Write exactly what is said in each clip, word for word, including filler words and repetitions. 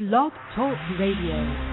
Blog Talk Radio.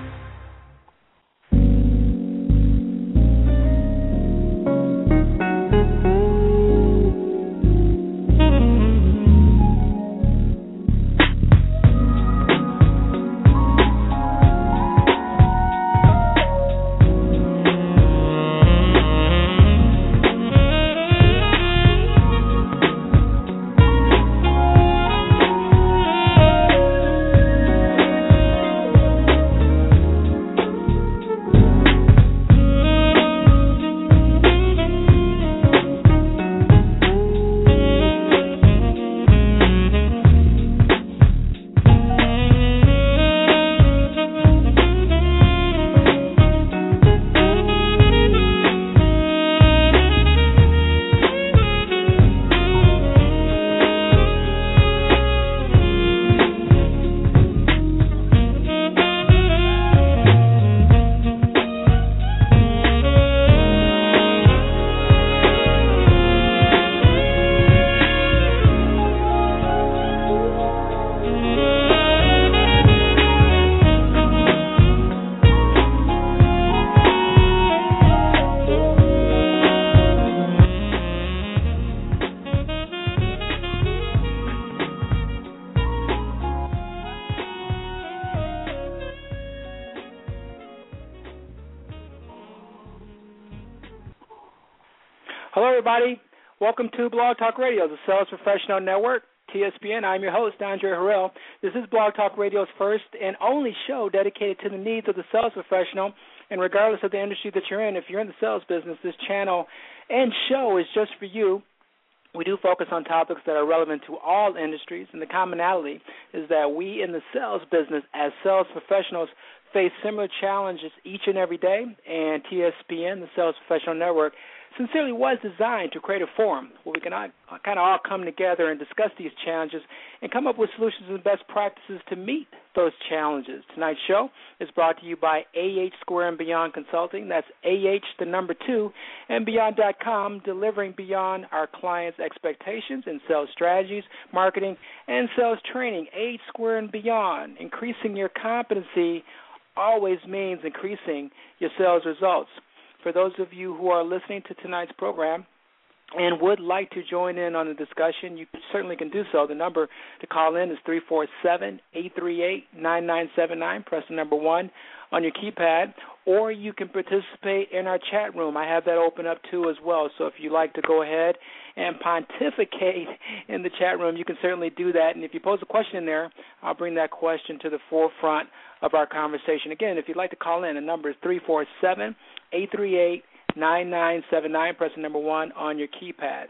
Hello, everybody. Welcome to Blog Talk Radio, the Sales Professional Network, T S P N. I'm your host, Andre Harrell. This is Blog Talk Radio's first and only show dedicated to the needs of the sales professional. And regardless of the industry that you're in, if you're in the sales business, this channel and show is just for you. We do focus on topics that are relevant to all industries, and the commonality is that we in the sales business as sales professionals face similar challenges each and every day, and T S P N, the Sales Professional Network, sincerely was designed to create a forum where we can all, kind of all come together and discuss these challenges and come up with solutions and best practices to meet those challenges. Tonight's show is brought to you by A H Square and Beyond Consulting. That's A H, the number two, and Beyond dot com, delivering beyond our clients' expectations in sales strategies, marketing, and sales training. A H Square and Beyond, increasing your competency always means increasing your sales results. For those of you who are listening to tonight's program and would like to join in on the discussion, you certainly can do so. The number to call in is three four seven, eight three eight, nine nine seven nine. Press the number one on your keypad, or you can participate in our chat room. I have that open up too as well. So if you'd like to go ahead and pontificate in the chat room, you can certainly do that. And if you pose a question in there, I'll bring that question to the forefront of our conversation. Again, if you'd like to call in, the number is three four seven, eight three eight, nine nine seven nine. Press the number one on your keypad.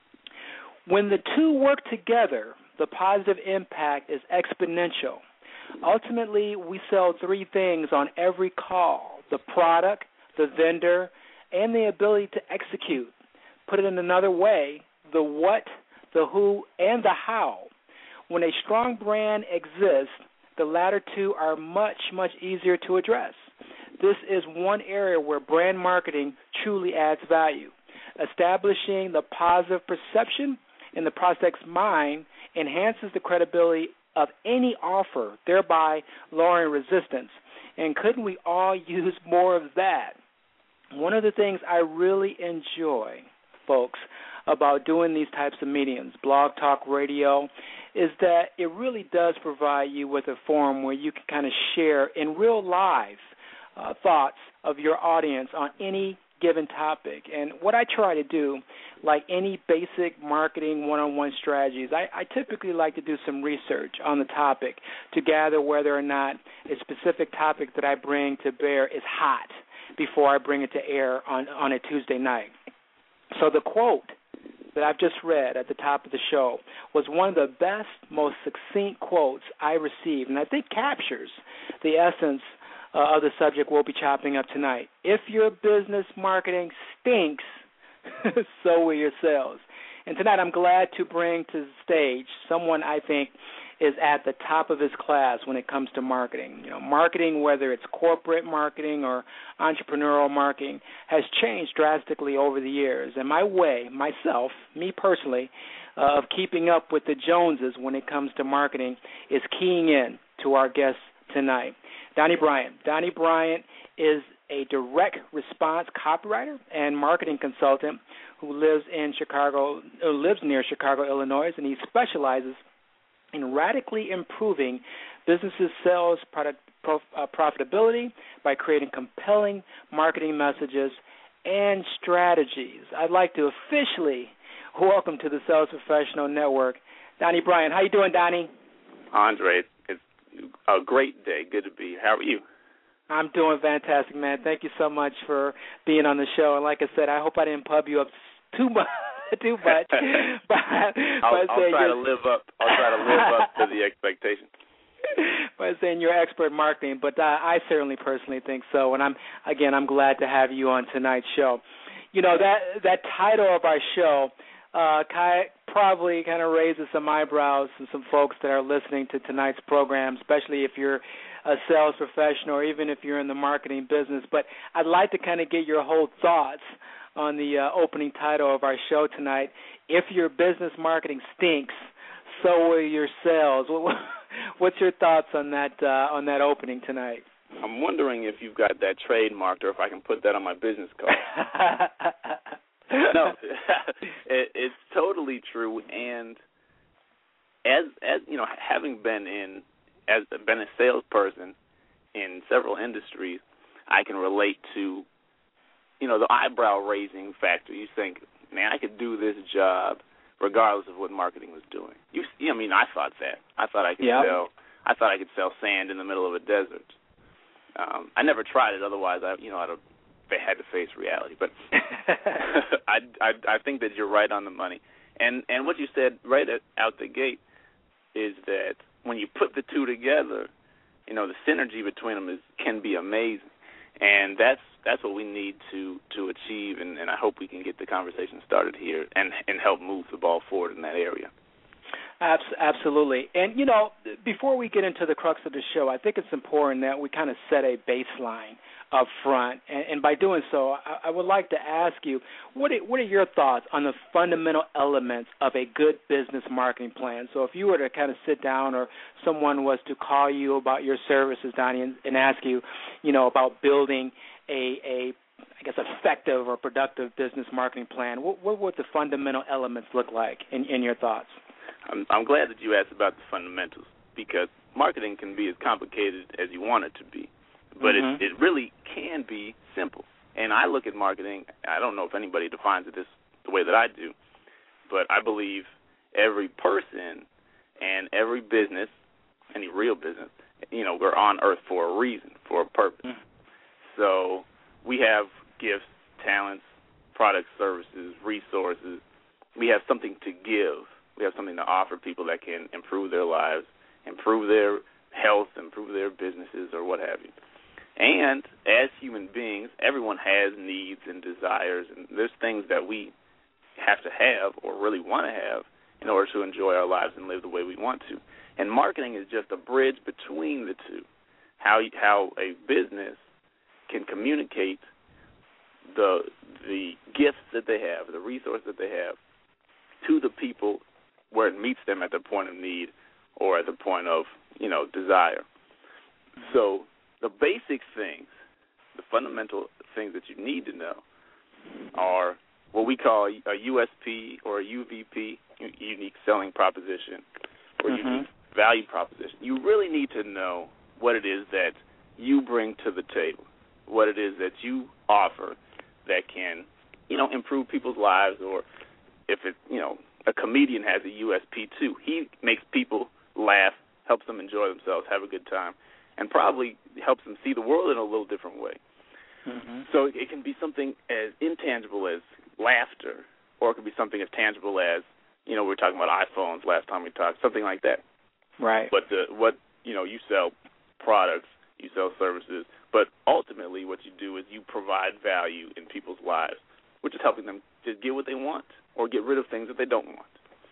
When the two work together, the positive impact is exponential. Ultimately, we sell three things on every call: the product, the vendor, and the ability to execute. Put it in another way, the what, the who, and the how. When a strong brand exists, the latter two are much, much easier to address. This is one area where brand marketing truly adds value. Establishing the positive perception in the prospect's mind enhances the credibility of any offer, thereby lowering resistance. And couldn't we all use more of that? One of the things I really enjoy, folks, about doing these types of meetings, Blog Talk Radio, is that it really does provide you with a forum where you can kind of share in real life uh, thoughts of your audience on any given topic. And what I try to do, like any basic marketing one-on-one strategies, I, I typically like to do some research on the topic to gather whether or not a specific topic that I bring to bear is hot before I bring it to air on, on a Tuesday night. So the quote that I've just read at the top of the show was one of the best, most succinct quotes I received, and I think captures the essence uh, of the subject we'll be chopping up tonight. If your business marketing stinks, so will your sales. And tonight I'm glad to bring to the stage someone I think is at the top of his class when it comes to marketing. You know, marketing, whether it's corporate marketing or entrepreneurial marketing, has changed drastically over the years. And my way, myself, me personally, uh, of keeping up with the Joneses when it comes to marketing is keying in to our guest tonight, Donnie Bryant. Donnie Bryant is a direct response copywriter and marketing consultant who lives in Chicago, who lives near Chicago, Illinois, and he specializes in radically improving businesses' sales product prof, uh, profitability by creating compelling marketing messages and strategies. I'd like to officially welcome to the Sales Professional Network, Donnie Bryant. How you doing, Donnie? Andre, it's a great day. Good to be here. How are you? I'm doing fantastic, man. Thank you so much for being on the show. And like I said, I hope I didn't pub you up too much. too much. but, I'll, but I'll try to live up. I'll try to live up to the expectation. By saying you're expert in marketing, but uh, I certainly personally think so. And I'm again, I'm glad to have you on tonight's show. You know that that title of our show uh, probably kind of raises some eyebrows in some folks that are listening to tonight's program, especially if you're a sales professional or even if you're in the marketing business. But I'd like to kind of get your whole thoughts on the uh, opening title of our show tonight. If your business marketing stinks, so will your sales. What's your thoughts on that uh, on that opening tonight? I'm wondering if you've got that trademarked or if I can put that on my business card. No, it, it's totally true. And as as you know, having been in as been a salesperson in several industries, I can relate to you know the eyebrow raising factor. You think, man, I could do this job regardless of what marketing was doing. You, I mean, I thought that. I thought I could yep. sell. I thought I could sell sand in the middle of a desert. Um, I never tried it. Otherwise, I, you know, I'd have had to face reality. But I, I, I think that you're right on the money. And and what you said right at, out the gate is that when you put the two together, you know, the synergy between them is can be amazing. And that's that's what we need to, to achieve, and, and I hope we can get the conversation started here and, and help move the ball forward in that area. Absolutely. And, you know, before we get into the crux of the show, I think it's important that we kind of set a baseline up front. And, and by doing so, I, I would like to ask you, what are, what are your thoughts on the fundamental elements of a good business marketing plan? So if you were to kind of sit down or someone was to call you about your services, Donnie, and, and ask you, you know, about building a, a I guess, effective or productive business marketing plan, what, what would the fundamental elements look like in, in your thoughts? I'm, I'm glad that you asked about the fundamentals because marketing can be as complicated as you want it to be, but mm-hmm. it, it really can be simple. And I look at marketing, I don't know if anybody defines it this the way that I do, but I believe every person and every business, any real business, you know, we're on earth for a reason, for a purpose. Mm-hmm. So we have gifts, talents, products, services, resources. We have something to give. We have something to offer people that can improve their lives, improve their health, improve their businesses, or what have you. And as human beings, everyone has needs and desires, and there's things that we have to have or really want to have in order to enjoy our lives and live the way we want to. And marketing is just a bridge between the two, how how a business can communicate the the gifts that they have, the resources that they have, to the people where it meets them at the point of need or at the point of, you know, desire. So the basic things, the fundamental things that you need to know are what we call a U S P or a U V P, unique selling proposition, or mm-hmm. unique value proposition. You really need to know what it is that you bring to the table, what it is that you offer that can, you know, improve people's lives, or if it, you know, a comedian has a U S P too. He makes people laugh, helps them enjoy themselves, have a good time, and probably helps them see the world in a little different way. Mm-hmm. So it can be something as intangible as laughter, or it can be something as tangible as, you know, we were talking about iPhones last time we talked, something like that. Right. But the, what, you know, you sell products, you sell services, but ultimately what you do is you provide value in people's lives, which is helping them to get what they want or get rid of things that they don't want.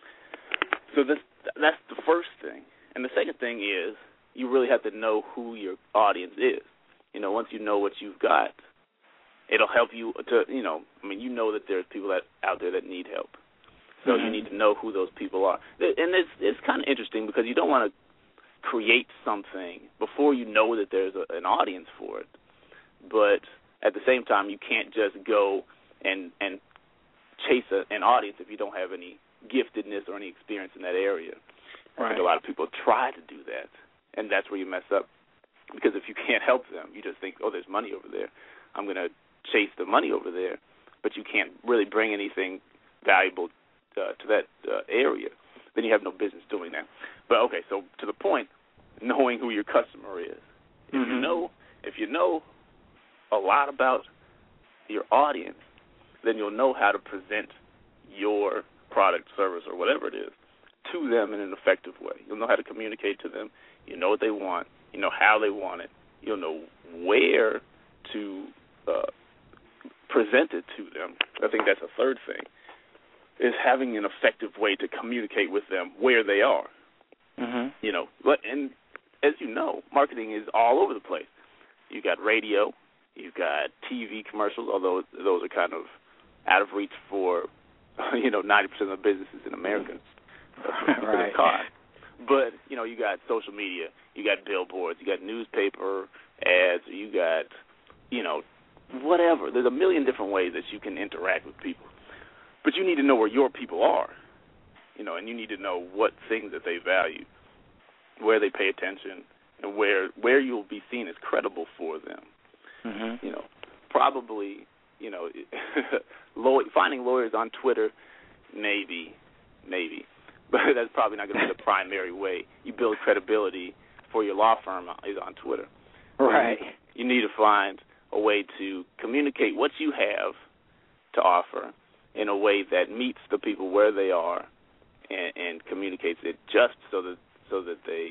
So this that's the first thing. And the second thing is you really have to know who your audience is. You know, once you know what you've got, it'll help you to, you know, I mean, you know that there's people that out there that need help. So mm-hmm. you need to know who those people are. And it's it's kind of interesting because you don't want to create something before you know that there's a, an audience for it. But at the same time, you can't just go and and chase a, an audience if you don't have any giftedness or any experience in that area. Right. I think a lot of people try to do that, and that's where you mess up. Because if you can't help them, you just think, oh, there's money over there. I'm going to chase the money over there. But you can't really bring anything valuable uh, to that uh, area. Then you have no business doing that. But, okay, so to the point, knowing who your customer is. If mm-hmm. you know, if you know a lot about your audience, then you'll know how to present your product, service, or whatever it is to them in an effective way. You'll know how to communicate to them. You know what they want. You know how they want it. You'll know where to uh, present it to them. I think that's a third thing, is having an effective way to communicate with them where they are. Mm-hmm. You know, but and as you know, marketing is all over the place. You got radio, you've got T V commercials, although those are kind of out of reach for, you know, ninety percent of the businesses in America. Right. Cost. But, you know, you got social media, you got billboards, you got newspaper ads, you got, you know, whatever. There's a million different ways that you can interact with people. But you need to know where your people are, you know, and you need to know what things that they value, where they pay attention, and where where you'll be seen as credible for them. Mm-hmm. You know, probably, you know, law- finding lawyers on Twitter, maybe, maybe. But that's probably not going to be the primary way you build credibility for your law firm is on Twitter. Right. You need to find a way to communicate what you have to offer in a way that meets the people where they are and, and communicates it just so that so that they,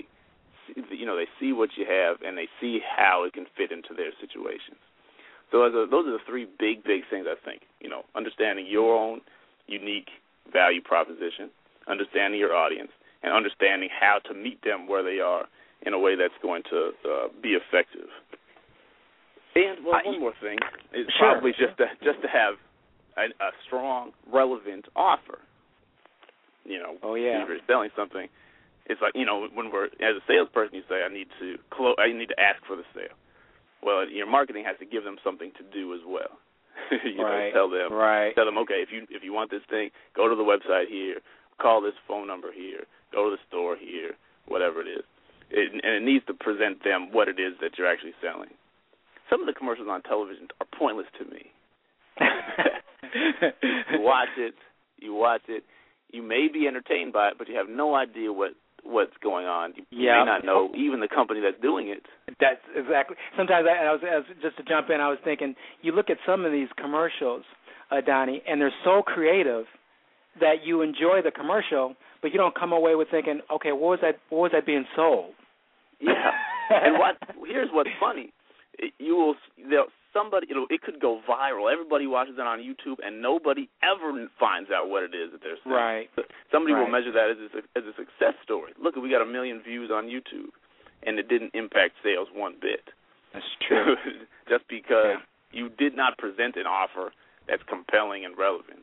you know, they see what you have and they see how it can fit into their situations. So as a, those are the three big, big things I think. You know, understanding your own unique value proposition, understanding your audience, and understanding how to meet them where they are in a way that's going to uh, be effective. And well, one more thing is sure. probably just to, just to have a, a strong, relevant offer. You know, oh yeah, if you're selling something, it's like, you know, when we're as a salesperson, you say, I need to close, I need to ask for the sale. Well, your marketing has to give them something to do as well. you right. know, tell them, right. tell them, okay, if you if you want this thing, go to the website here. Call this phone number here, go to the store here, whatever it is. It, and it needs to present them what it is that you're actually selling. Some of the commercials on television are pointless to me. You watch it, you watch it, you may be entertained by it, but you have no idea what, what's going on. You, yeah. you may not know even the company that's doing it. That's exactly. Sometimes I, I, was, I was, just to jump in, I was thinking, you look at some of these commercials, uh, Donnie, and they're so creative that you enjoy the commercial, but you don't come away with thinking, okay, what was that? What was that being sold? Yeah, and what? Here's what's funny: you will somebody it'll, it could go viral. Everybody watches it on YouTube, and nobody ever finds out what it is that they're selling. Right. Somebody right. will measure that as a, as a success story. Look, we got a million views on YouTube, and it didn't impact sales one bit. That's true. Just because yeah. you did not present an offer that's compelling and relevant.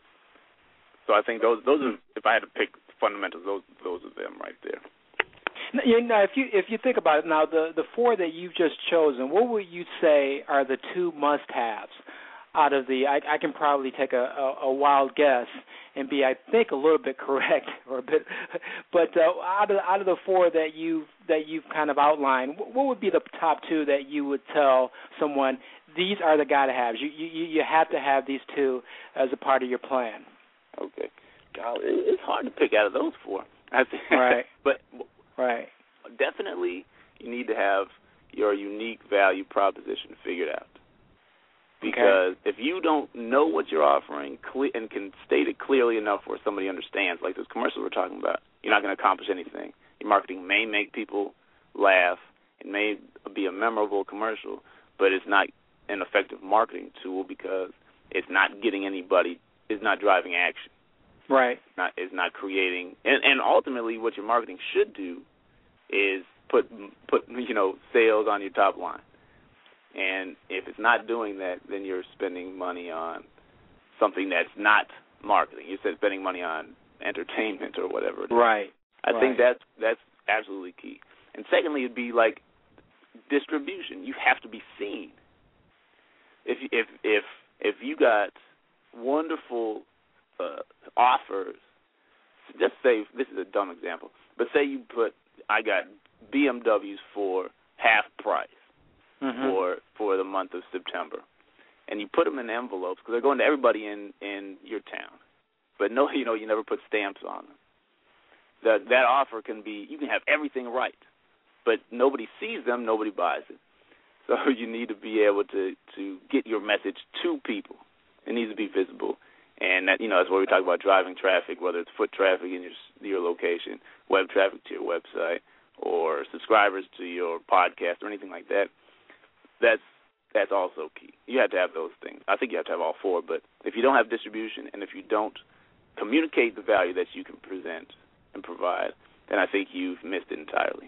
So I think those those are, if I had to pick fundamentals, those those are them right there. Now, you know, if you if you think about it now, the the four that you've just chosen, what would you say are the two must-haves out of the? I, I can probably take a, a, a wild guess and be, I think, a little bit correct or a bit, but uh, out of out of the four that you that you've kind of outlined, what would be the top two that you would tell someone these are the gotta-haves? You you you have to have these two as a part of your plan. Okay. Golly, it's hard to pick out of those four. I think. Right. But right. definitely you need to have your unique value proposition figured out. Because okay. if you don't know what you're offering cle- and can state it clearly enough where somebody understands, like this commercial we're talking about, you're not going to accomplish anything. Your marketing may make people laugh. It may be a memorable commercial, but it's not an effective marketing tool because it's not getting anybody. Is not driving action. Right. Not is not creating, and, and ultimately, what your marketing should do is put put you know sales on your top line. And if it's not doing that, then you're spending money on something that's not marketing. You're spending money on entertainment or whatever it is. Right. I right. think that's that's absolutely key. And secondly, it'd be like distribution. You have to be seen. If if if if you got wonderful uh, offers, just say, this is a dumb example, but say you put, I got B M Ws for half price mm-hmm. for for the month of September, and you put them in envelopes because they're going to everybody in, in your town, but no, you know, you never put stamps on them. That that offer can be, you can have everything right, but nobody sees them, nobody buys it. So you need to be able to, to get your message to people. It needs to be visible. And, that, you know, that's where we talk about driving traffic, whether it's foot traffic in your your location, web traffic to your website, or subscribers to your podcast or anything like that. That's that's also key. You have to have those things. I think you have to have all four. But if you don't have distribution and if you don't communicate the value that you can present and provide, then I think you've missed it entirely.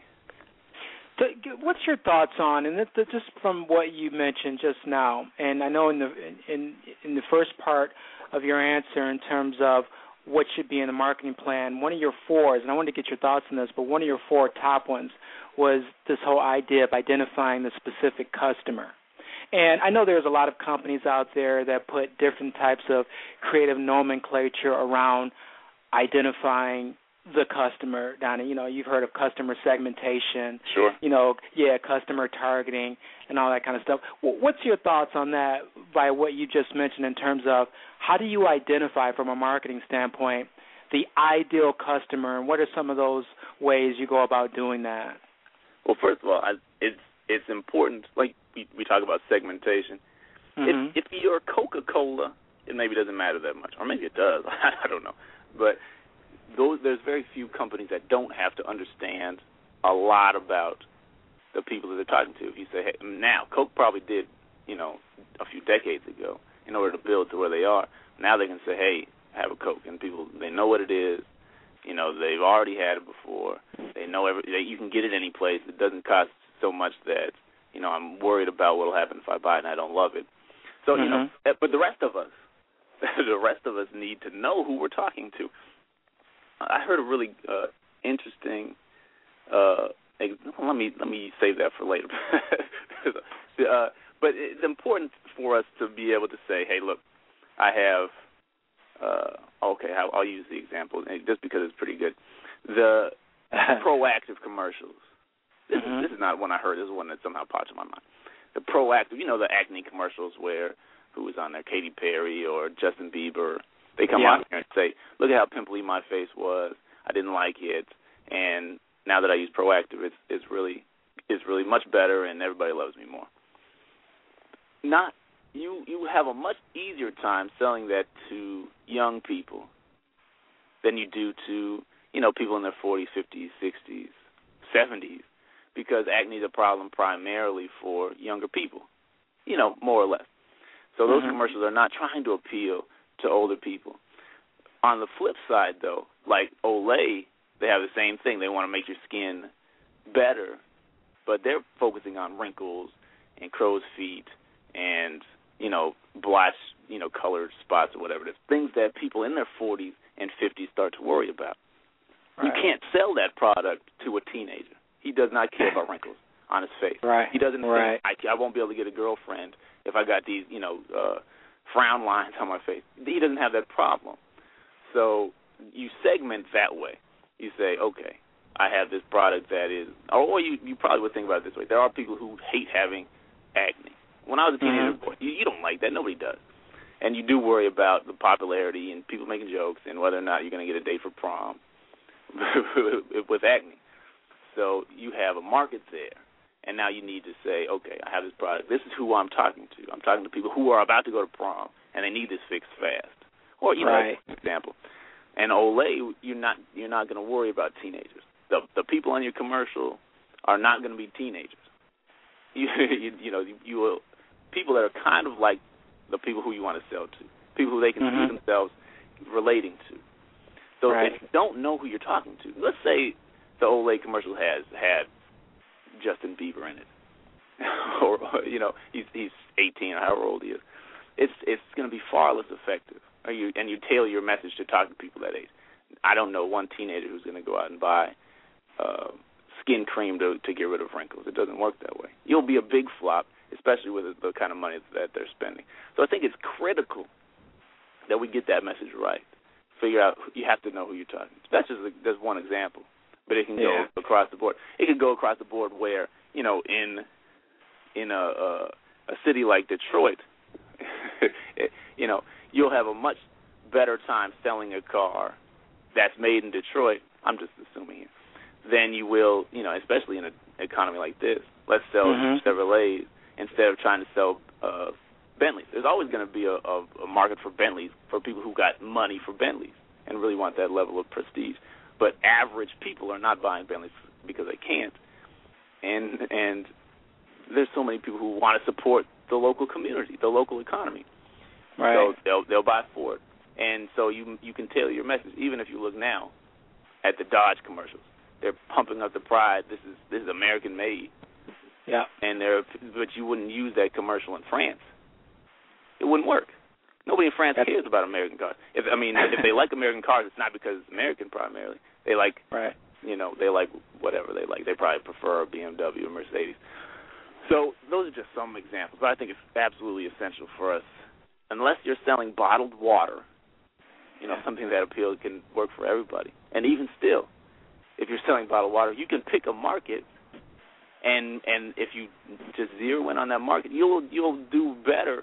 So what's your thoughts on, and this, just from what you mentioned just now, and I know in the in in the first part of your answer in terms of what should be in the marketing plan, one of your fours, and I wanted to get your thoughts on this, but one of your four top ones was this whole idea of identifying the specific customer. And I know there's a lot of companies out there that put different types of creative nomenclature around identifying the customer, Donnie. You know, you've heard of customer segmentation. Sure. You know, yeah, customer targeting and all that kind of stuff. What's your thoughts on that by what you just mentioned in terms of how do you identify from a marketing standpoint the ideal customer, and what are some of those ways you go about doing that? Well, first of all, I, it's it's important, like we, we talk about segmentation. Mm-hmm. If, if you're Coca-Cola, it maybe doesn't matter that much, or maybe it does. I don't know. But Those, there's very few companies that don't have to understand a lot about the people that they're talking to. If you say, hey, now, Coke probably did, you know, a few decades ago in order to build to where they are. Now they can say, hey, have a Coke, and people, they know what it is. You know, they've already had it before. They know every, they, you can get it any place. It doesn't cost so much that, you know, I'm worried about what will happen if I buy it and I don't love it. So, mm-hmm. you know, but the rest of us, the rest of us need to know who we're talking to. I heard a really uh, interesting. Uh, let me let me save that for later. uh, but it's important for us to be able to say, "Hey, look, I have." Uh, okay, I'll, I'll use the example just because it's pretty good. The proactive commercials. This, mm-hmm. is, this is not one I heard. This is one that somehow popped in my mind. The proactive, you know, the acne commercials where who was on there, Katy Perry or Justin Bieber. They come yeah. on here and say, look at how pimply my face was. I didn't like it. And now that I use Proactive, it's, it's really it's really much better and everybody loves me more. Not you you have a much easier time selling that to young people than you do to, you know, people in their forties, fifties, sixties, seventies, because acne is a problem primarily for younger people, you know, more or less. So those mm-hmm. commercials are not trying to appeal to older people. On the flip side, though, like Olay, they have the same thing. They want to make your skin better, but they're focusing on wrinkles and crow's feet and, you know, blotch, you know, colored spots or whatever it is, things that people in their forties and fifties start to worry about. Right. You can't sell that product to a teenager. He does not care about wrinkles on his face. Right. He doesn't right. think, I, I won't be able to get a girlfriend if I got these, you know, uh, frown lines on my face. He doesn't have that problem. So you segment that way. You say, okay, I have this product that is, or you, you probably would think about it this way. There are people who hate having acne. When I was a teenager, mm-hmm. boy, you, you don't like that. Nobody does. And you do worry about the popularity and people making jokes and whether or not you're going to get a date for prom with acne. So you have a market there. And now you need to say, okay, I have this product. This is who I'm talking to. I'm talking to people who are about to go to prom, and they need this fixed fast. Or, you right. know, for example. And Olay, you're not you're not going to worry about teenagers. The the people on your commercial are not going to be teenagers. You you, you know you, you will people that are kind of like the people who you want to sell to, people who they can mm-hmm. see themselves relating to. So right. if you don't know who you're talking to, let's say the Olay commercial has had Justin Bieber in it, or you know he's he's eighteen, or however old he is. It's it's going to be far less effective. Or you and you tailor your message to talk to people that age. I don't know one teenager who's going to go out and buy uh, skin cream to to get rid of wrinkles. It doesn't work that way. You'll be a big flop, especially with the kind of money that they're spending. So I think it's critical that we get that message right. Figure out, you have to know who you're talking to. That's just that's one example, but it can yeah. go across the board. It can go across the board where, you know, in in a a, a city like Detroit, it, you know, you'll have a much better time selling a car that's made in Detroit, I'm just assuming here, than you will, you know, especially in an economy like this. Let's sell mm-hmm. Chevrolets instead of trying to sell uh, Bentleys. There's always going to be a, a, a market for Bentleys for people who got money for Bentleys and really want that level of prestige. But average people are not buying Bentleys because they can't. And and there's so many people who want to support the local community, the local economy. Right. So they'll they'll buy Ford. And so you you can tailor your message. Even if you look now at the Dodge commercials, they're pumping up the pride. This is this is American made. Yeah. And they're but you wouldn't use that commercial in France. It wouldn't work. Nobody in France That's, cares about American cars. If I mean, if they like American cars, it's not because it's American primarily. They like, right. you know, they like whatever they like. They probably prefer a B M W or Mercedes. So those are just some examples. But I think it's absolutely essential for us, unless you're selling bottled water, you know, something that appeals can work for everybody. And even still, if you're selling bottled water, you can pick a market, and and if you just zero in on that market, you'll you'll do better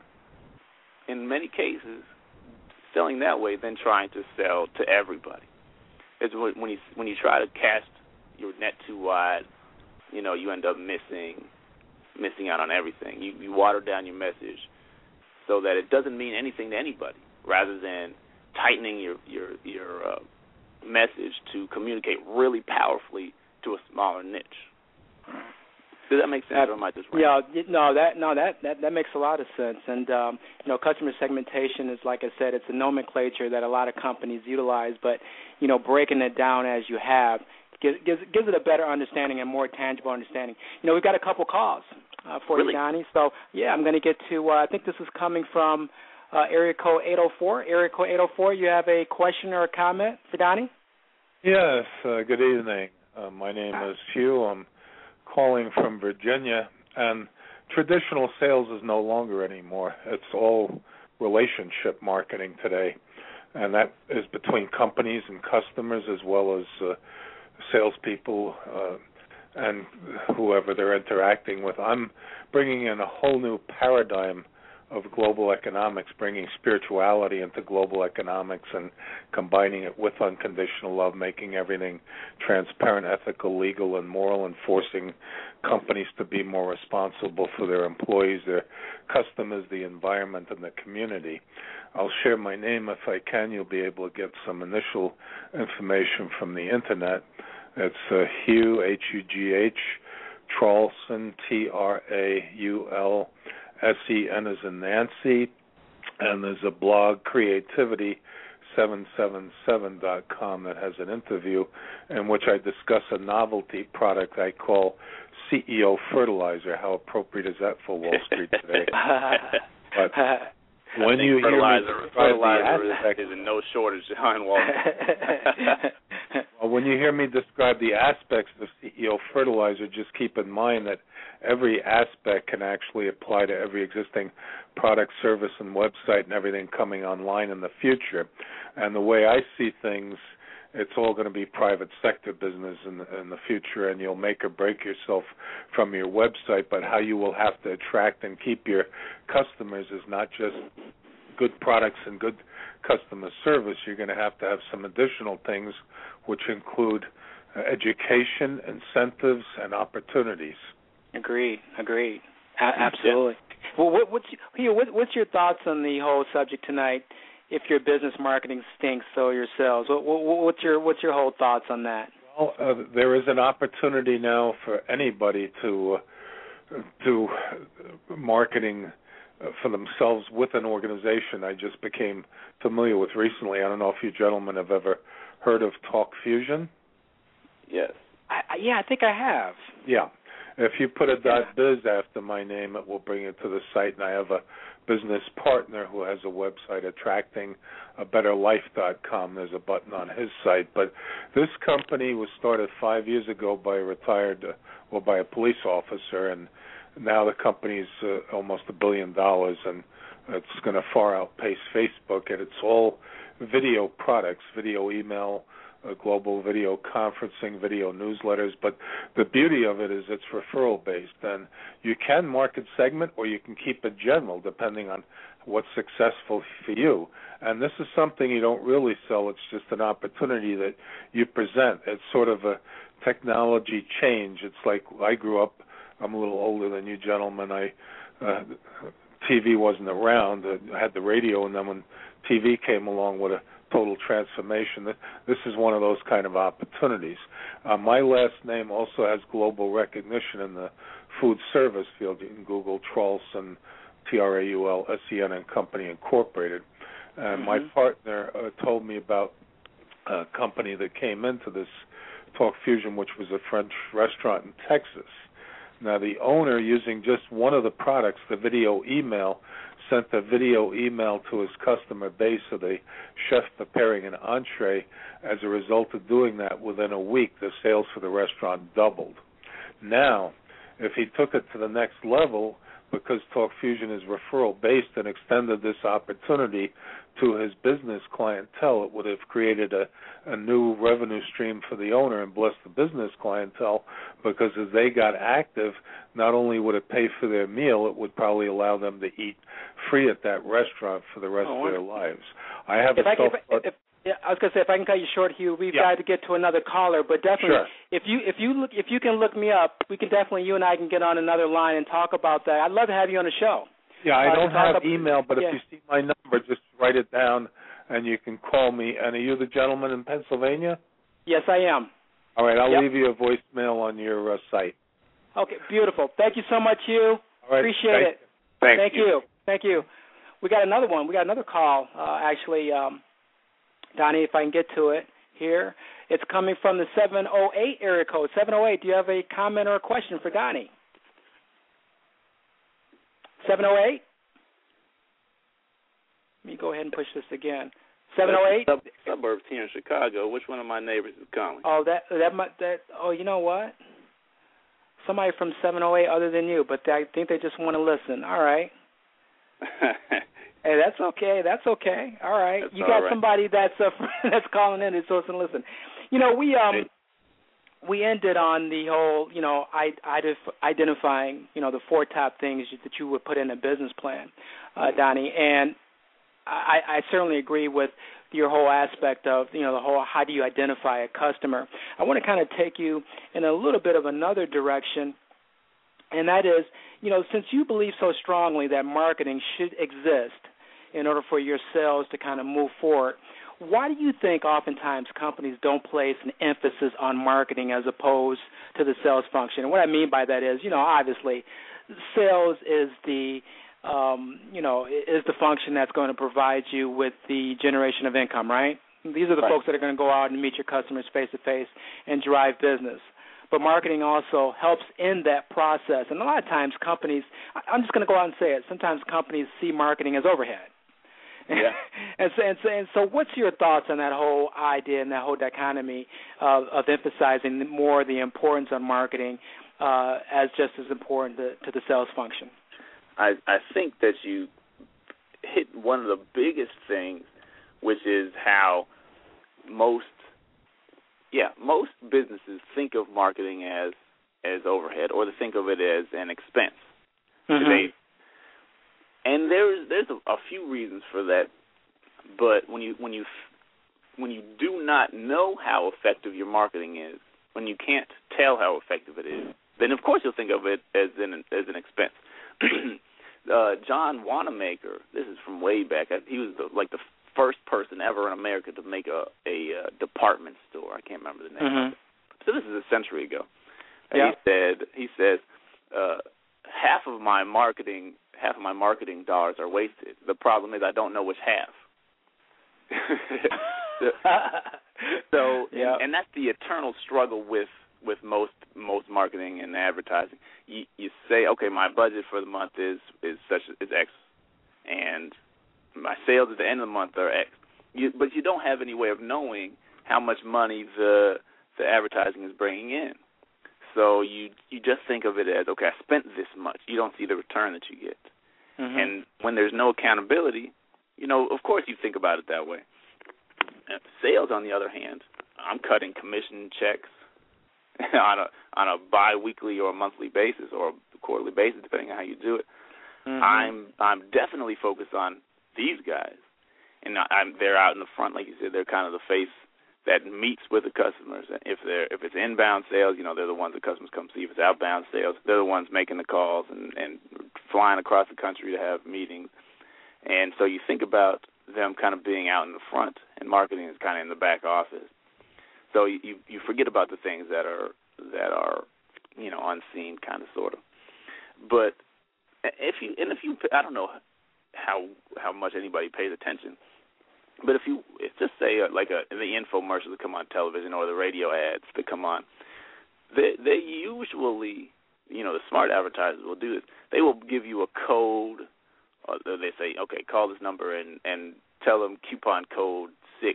in many cases selling that way than trying to sell to everybody. It's when you when you try to cast your net too wide, you know, you end up missing missing out on everything. You, you water down your message so that it doesn't mean anything to anybody, rather than tightening your your your uh, message to communicate really powerfully to a smaller niche. Does that make sense, that, or am I just right? Yeah, no, that no, that, that, that makes a lot of sense. And um, you know, customer segmentation is, like I said, it's a nomenclature that a lot of companies utilize. But you know, breaking it down as you have gives gives, gives it a better understanding and more tangible understanding. You know, we've got a couple calls uh, for really? you, Donnie. So yeah, I'm going to get to. Uh, I think this is coming from uh, area code eight oh four. Area code eight oh four. You have a question or a comment for Donnie? Yes. Uh, good evening. Uh, my name is Hugh. I'm calling from Virginia, and traditional sales is no longer anymore. It's all relationship marketing today, and that is between companies and customers as well as uh, salespeople uh, and whoever they're interacting with. I'm bringing in a whole new paradigm of global economics, bringing spirituality into global economics and combining it with unconditional love, making everything transparent, ethical, legal, and moral, and forcing companies to be more responsible for their employees, their customers, the environment, and the community. I'll share my name if I can. You'll be able to get some initial information from the Internet. It's uh, Hugh, H U G H, Traulson, T R A U L, S E N as in Nancy, and there's a blog, creativity seven seven seven dot com, that has an interview in which I discuss a novelty product I call C E O Fertilizer. How appropriate is that for Wall Street today? But when you hear me fertilizer is, is in no shortage on Wall Street. Well, when you hear me describe the aspects of C E O Fertilizer, just keep in mind that every aspect can actually apply to every existing product, service, and website and everything coming online in the future. And the way I see things, it's all going to be private sector business in the, in the future, and you'll make or break yourself from your website, but how you will have to attract and keep your customers is not just good products and good customer service. You're going to have to have some additional things, which include uh, education, incentives, and opportunities. Agreed. Agreed. A- absolutely. Yeah. Well, what, what's here? What, what's your thoughts on the whole subject tonight? If your business marketing stinks, so your sales. What, what, what's your what's your whole thoughts on that? Well, uh, there is an opportunity now for anybody to uh, do marketing for themselves with an organization. I just became familiar with recently. I don't know if you gentlemen have ever heard of Talk Fusion. Yes. I, yeah, I think I have. Yeah. If you put a Yeah. .biz after my name, it will bring it to the site, and I have a business partner who has a website, attracting a better life dot com. There's a button on his site. But this company was started five years ago by a retired, uh, well, by a police officer, and now the company's uh, almost a billion dollars, and it's going to far outpace Facebook, and it's all video products, video email, uh, global video conferencing, video newsletters. But the beauty of it is it's referral-based, and you can market segment or you can keep it general depending on what's successful for you. And this is something you don't really sell. It's just an opportunity that you present. It's sort of a technology change. It's like I grew up, I'm a little older than you gentlemen. I uh, T V wasn't around. I had the radio, and then when T V came along with a total transformation, this is one of those kind of opportunities. Uh, my last name also has global recognition in the food service field. You can Google Trulsen, T R A U L S E N and Company Incorporated. And mm-hmm. my partner uh, told me about a company that came into this Talk Fusion, which was a French restaurant in Texas. Now, the owner, using just one of the products, the video email, sent a video email to his customer base of the chef preparing an entree. As a result of doing that, within a week, the sales for the restaurant doubled. Now, if he took it to the next level, because Talk Fusion is referral-based and extended this opportunity to his business clientele, it would have created a, a new revenue stream for the owner and blessed the business clientele, because as they got active, not only would it pay for their meal, it would probably allow them to eat free at that restaurant for the rest oh, of their lives. I have if a I, self- if, if, Yeah, I was gonna say, if I can cut you short, Hugh, we've yeah. got to get to another caller. But definitely, sure. if you if you look if you can look me up, we can definitely you and I can get on another line and talk about that. I'd love to have you on the show. Yeah, I uh, don't have about, email, but yeah. if you see my number, just write it down, and you can call me. And are you the gentleman in Pennsylvania? Yes, I am. All right, I'll yep. leave you a voicemail on your uh, site. Okay, beautiful. Thank you so much, Hugh. All right, appreciate thank it. You. Thank, thank you. you. Thank you. We got another one. We got another call, uh, actually. Um, Donnie, if I can get to it here. It's coming from the seven oh eight area code. seven oh eight, do you have a comment or a question for Donnie? seven oh eight? Let me go ahead and push this again. seven oh eight? Sub- suburbs here in Chicago. Which one of my neighbors is calling? Oh, that, that, might, that, oh, you know what? Somebody from seven oh eight other than you, but I think they just want to listen. All right. Hey, that's okay. That's okay. All right. That's you got right. somebody that's uh, that's calling in and supposed to listen. You know, we um we ended on the whole, you know, identifying, you know, the four top things that you would put in a business plan, uh, Donnie. And I, I certainly agree with your whole aspect of, you know, the whole how do you identify a customer. I want to kind of take you in a little bit of another direction, and that is, you know, since you believe so strongly that marketing should exist in order for your sales to kind of move forward, why do you think oftentimes companies don't place an emphasis on marketing as opposed to the sales function? And what I mean by that is, you know, obviously sales is the, um, you know, is the function that's going to provide you with the generation of income, right? These are the right. folks that are going to go out and meet your customers face-to-face and drive business. But marketing also helps in that process. And a lot of times companies, I'm just going to go out and say it, sometimes companies see marketing as overhead. Yeah. and, so, and, so, and so what's your thoughts on that whole idea and that whole dichotomy of, of emphasizing more the importance on marketing uh, as just as important to, to the sales function? I, I think that you hit one of the biggest things, which is how most, yeah, most businesses think of marketing as as overhead, or they think of it as an expense. Mm-hmm. They, and there's there's a, a few reasons for that, but when you when you when you do not know how effective your marketing is, when you can't tell how effective it is, then of course you'll think of it as an as an expense. uh, John Wanamaker, this is from way back. He was the, like the first person ever in America to make a a uh, department store. I can't remember the name. Mm-hmm. So this is a century ago. And yeah. He said he says uh, half of my marketing half of my marketing dollars are wasted. The problem is I don't know which half. so, so yeah. and, and that's the eternal struggle with with most most marketing and advertising. You you say, okay, my budget for the month is is such is X, and my sales at the end of the month are X. You, but you don't have any way of knowing how much money the the advertising is bringing in. So you you just think of it as, okay, I spent this much. You don't see the return that you get. Mm-hmm. And when there's no accountability, you know, of course you think about it that way. Sales, on the other hand, I'm cutting commission checks on a on a bi-weekly or a monthly basis or a quarterly basis, depending on how you do it. Mm-hmm. I'm I'm definitely focused on these guys, and I'm, they're out in the front, like you said. They're kind of the face that meets with the customers. If they're if it's inbound sales, you know, they're the ones that customers come see. If it's outbound sales, they're the ones making the calls and, and flying across the country to have meetings. And so you think about them kind of being out in the front, and marketing is kind of in the back office. So you you forget about the things that are that are you know unseen, kind of sort of. But if you and if you I don't know how how much anybody pays attention. But if you if just say uh, like a, the infomercials that come on television or the radio ads that come on, they they usually, you know, the smart advertisers will do this. They will give you a code, or they say, okay, call this number and, and tell them coupon code six,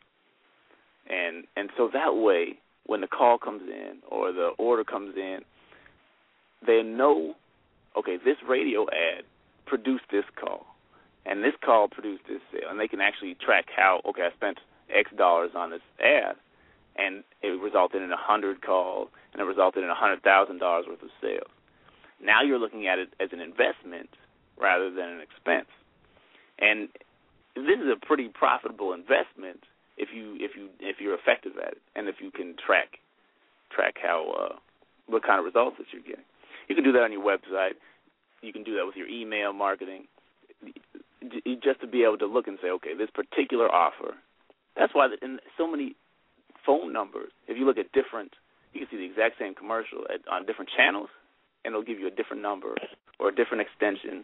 and and so that way when the call comes in or the order comes in, they know, okay, this radio ad produced this call. And this call produced this sale, and they can actually track how, okay, I spent X dollars on this ad, and it resulted in one hundred calls, and it resulted in one hundred thousand dollars worth of sales. Now you're looking at it as an investment rather than an expense. And this is a pretty profitable investment if you if you if you're effective at it, and if you can track track how uh, what kind of results that you're getting. You can do that on your website. You can do that with your email marketing. Just to be able to look and say, okay, this particular offer. That's why in so many phone numbers, if you look at different, you can see the exact same commercial at, on different channels, and it'll give you a different number or a different extension.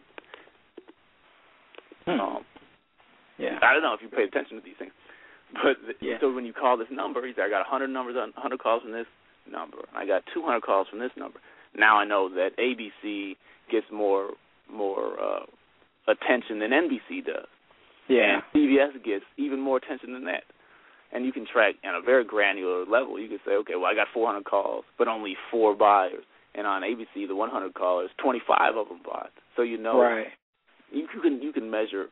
Hmm. Um, yeah. I don't know if you pay attention to these things, but yeah. So when you call this number, you say, I got one hundred numbers, on one hundred calls from this number. I got two hundred calls from this number. Now I know that A B C gets more more. Uh, attention than N B C does. Yeah. And C B S gets even more attention than that. And you can track on a very granular level. You can say, okay, well, I got four hundred calls, but only four buyers. And on A B C, the one hundred callers, twenty-five of them bought. So you know, right. you can you can measure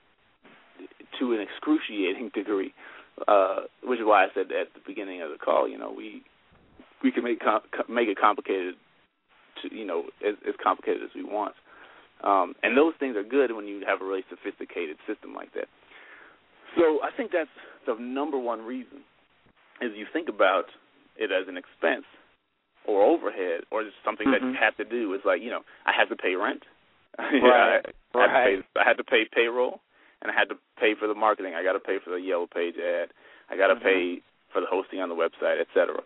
to an excruciating degree, uh, which is why I said at the beginning of the call, you know, we we can make com- make it complicated, to you know, as, as complicated as we want. Um, and those things are good when you have a really sophisticated system like that. So I think that's the number one reason, is you think about it as an expense or overhead or just something mm-hmm. that you have to do. It's like, you know, I have to pay rent. Right. I, I, right. had to pay, I had to pay payroll, and I had to pay for the marketing. I got to pay for the Yellow Page ad. I got to mm-hmm. pay for the hosting on the website, et cetera.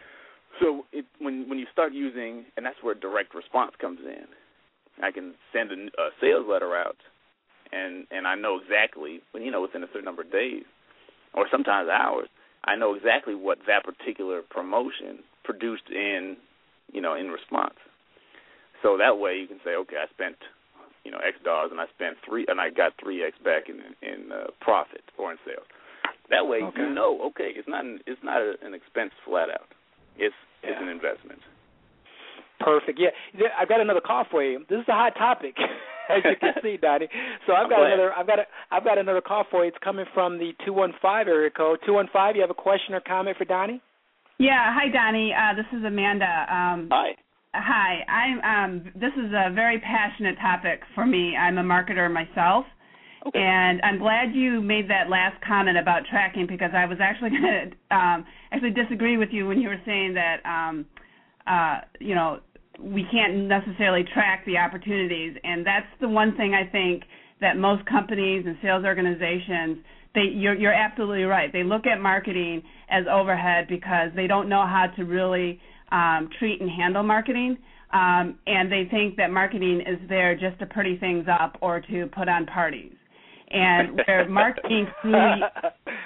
So it, when when you start using, and that's where direct response comes in. I can send a, a sales letter out, and, and I know exactly, when you know, within a certain number of days, or sometimes hours, I know exactly what that particular promotion produced in, you know, in response. So that way you can say, okay, I spent, you know, X dollars, and I spent three, and I got three X back in in uh, profit or in sales. That way okay. you know, okay, it's not an, it's not a, an expense flat out. It's yeah. it's an investment. Perfect. Yeah, I've got another call for you. This is a hot topic, as you can see, Donnie. So I've got another. I've got a. I've got another call for you. It's coming from the two one five area code. Two one five. You have a question or comment for Donnie? Yeah. Hi, Donnie. Uh, this is Amanda. Um, hi. Hi. I'm. Um, this is a very passionate topic for me. I'm a marketer myself. Okay. And I'm glad you made that last comment about tracking, because I was actually going to um, actually disagree with you when you were saying that um, uh, you know. we can't necessarily track the opportunities, and that's the one thing I think that most companies and sales organizations, they you're, you're absolutely right. They look at marketing as overhead because they don't know how to really um, treat and handle marketing, um, and they think that marketing is there just to pretty things up or to put on parties. And where marketing truly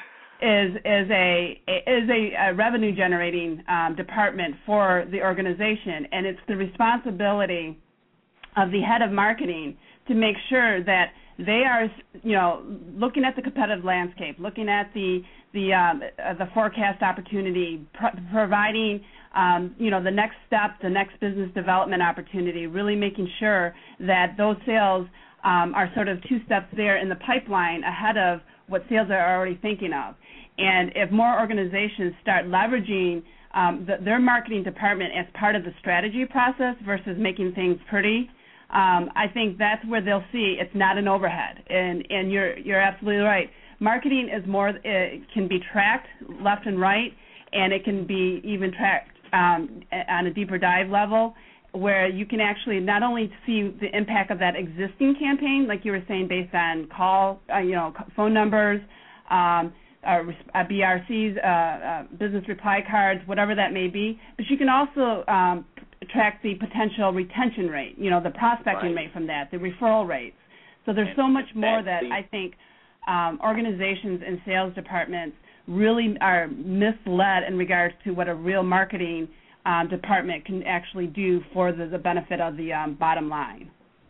is is a is a, a revenue generating um, department for the organization, and it's the responsibility of the head of marketing to make sure that they are, you know, looking at the competitive landscape, looking at the the um, uh, the forecast opportunity, pro- providing um, you know the next step, the next business development opportunity, really making sure that those sales um, are sort of two steps there in the pipeline ahead of what sales are already thinking of. And if more organizations start leveraging um, the, their marketing department as part of the strategy process versus making things pretty, um, I think that's where they'll see it's not an overhead. And and you're you're absolutely right. Marketing is more it can be tracked left and right, and it can be even tracked um, on a deeper dive level, where you can actually not only see the impact of that existing campaign, like you were saying, based on call, uh, you know, phone numbers, um, uh, B R Cs, uh, uh, business reply cards, whatever that may be. But you can also um, track the potential retention rate, you know, the prospecting right. rate from that, the referral rates. So there's and so much more that that I think um, organizations and sales departments really are misled in regards to what a real marketing Um, department can actually do for the, the benefit of the um, bottom line.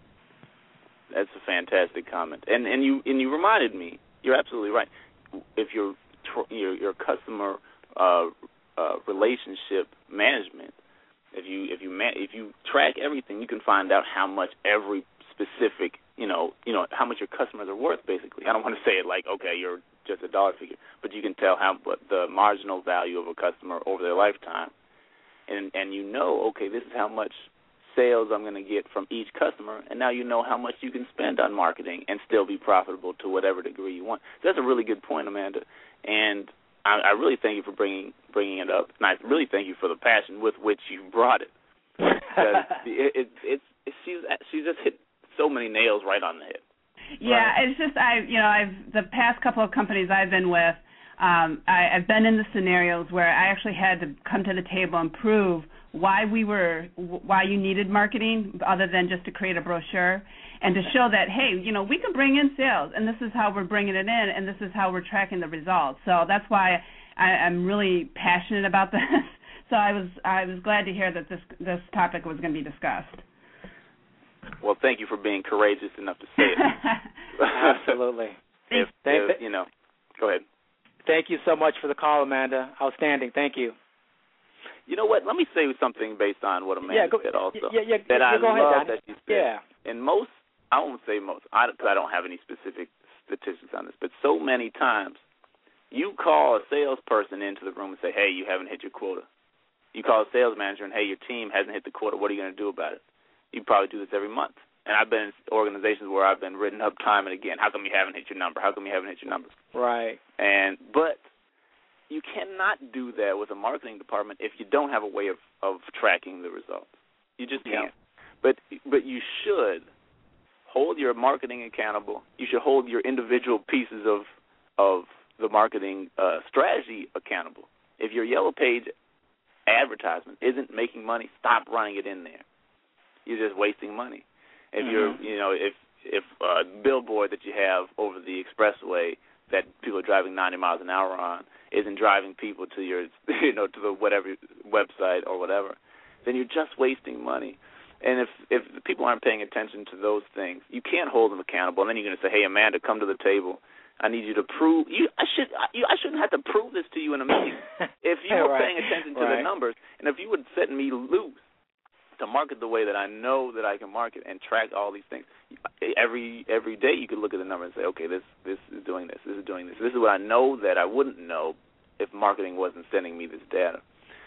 That's a fantastic comment, and and you and you reminded me. You're absolutely right. If your your, your customer uh, uh, relationship management, if you if you ma- if you track everything, you can find out how much every specific you know you know how much your customers are worth. Basically, I don't want to say it like okay, you're just a dollar figure, but you can tell how what the marginal value of a customer over their lifetime. And and you know, okay, this is how much sales I'm going to get from each customer, and now you know how much you can spend on marketing and still be profitable to whatever degree you want. So that's a really good point, Amanda, and I, I really thank you for bringing bringing it up, and I really thank you for the passion with which you brought it. Because it, it, it's it, she's she's just hit so many nails right on the head. Yeah, right? it's just I you know I've the past couple of companies I've been with. Um, I, I've been in the scenarios where I actually had to come to the table and prove why we were, why you needed marketing other than just to create a brochure, and to show that, hey, you know, we can bring in sales, and this is how we're bringing it in, and this is how we're tracking the results. So that's why I, I'm really passionate about this. So I was I was glad to hear that this this topic was going to be discussed. Well, thank you for being courageous enough to say it. Absolutely. If, if, you know, go ahead. Thank you so much for the call, Amanda. Outstanding. Thank you. You know what? Let me say something based on what Amanda yeah, go, said also. Yeah, yeah, that yeah, I go love ahead, that she said. Yeah. And most, I won't say most, because I, I don't have any specific statistics on this, but so many times you call a salesperson into the room and say, hey, you haven't hit your quota. You call a sales manager and, hey, your team hasn't hit the quota. What are you going to do about it? You probably do this every month. And I've been in organizations where I've been written up time and again. How come you haven't hit your number? How come you haven't hit your number? Right. And but you cannot do that with a marketing department if you don't have a way of, of tracking the results. You just can't. Yeah. But but you should hold your marketing accountable. You should hold your individual pieces of of the marketing uh, strategy accountable. If your Yellow Page advertisement isn't making money, stop running it in there. You're just wasting money. If mm-hmm. you're, you know, if if a billboard that you have over the expressway that people are driving ninety miles an hour on isn't driving people to your, you know, to the whatever website or whatever, then you're just wasting money. And if if people aren't paying attention to those things, you can't hold them accountable. And then you're going to say, hey, Amanda, come to the table. I need you to prove. You, I should. I, you, I shouldn't have to prove this to you in a meeting. If you were right. paying attention to right. the numbers, and if you would set me loose to market the way that I know that I can market and track all these things, every every day you could look at the number and say, okay, this this is doing this, this is doing this. This is what I know that I wouldn't know if marketing wasn't sending me this data.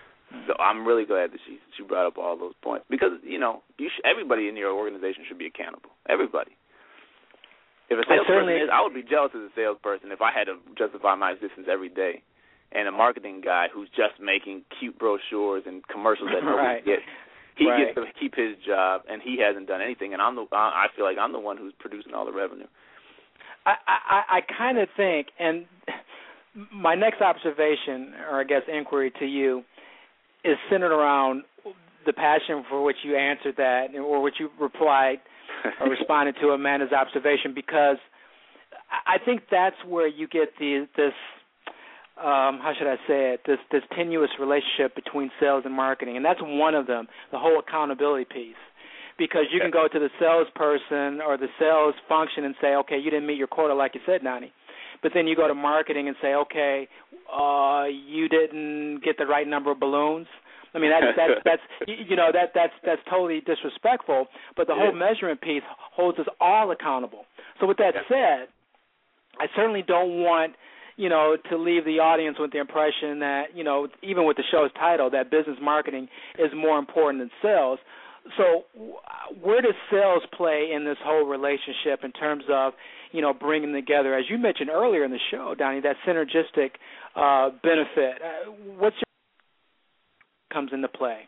So I'm really glad that she she brought up all those points because, you know, you sh- everybody in your organization should be accountable. Everybody. If a salesperson is, I would be jealous as a salesperson if I had to justify my existence every day, and a marketing guy who's just making cute brochures and commercials that nobody right. gets. He right. gets to keep his job, and he hasn't done anything. And I'm the I feel like I'm the one who's producing all the revenue. I I, I kind of think, and my next observation, or I guess inquiry to you, is centered around the passion for which you answered that, or which you replied or responded to Amanda's observation, because I think that's where you get the this um, how should I say it, this, this tenuous relationship between sales and marketing, and that's one of them, the whole accountability piece. Because you can go to the salesperson or the sales function and say, okay, you didn't meet your quota like you said, Donnie. But then you go to marketing and say, okay, uh, you didn't get the right number of balloons. I mean, that's that's that's you know that that's that's totally disrespectful. But the whole measurement piece holds us all accountable. So with that said, I certainly don't want you know to leave the audience with the impression that you know even with the show's title that business marketing is more important than sales. So where does sales play in this whole relationship in terms of, you know, bringing together, as you mentioned earlier in the show, Donnie, that synergistic uh, benefit? Uh, what's your comes into play?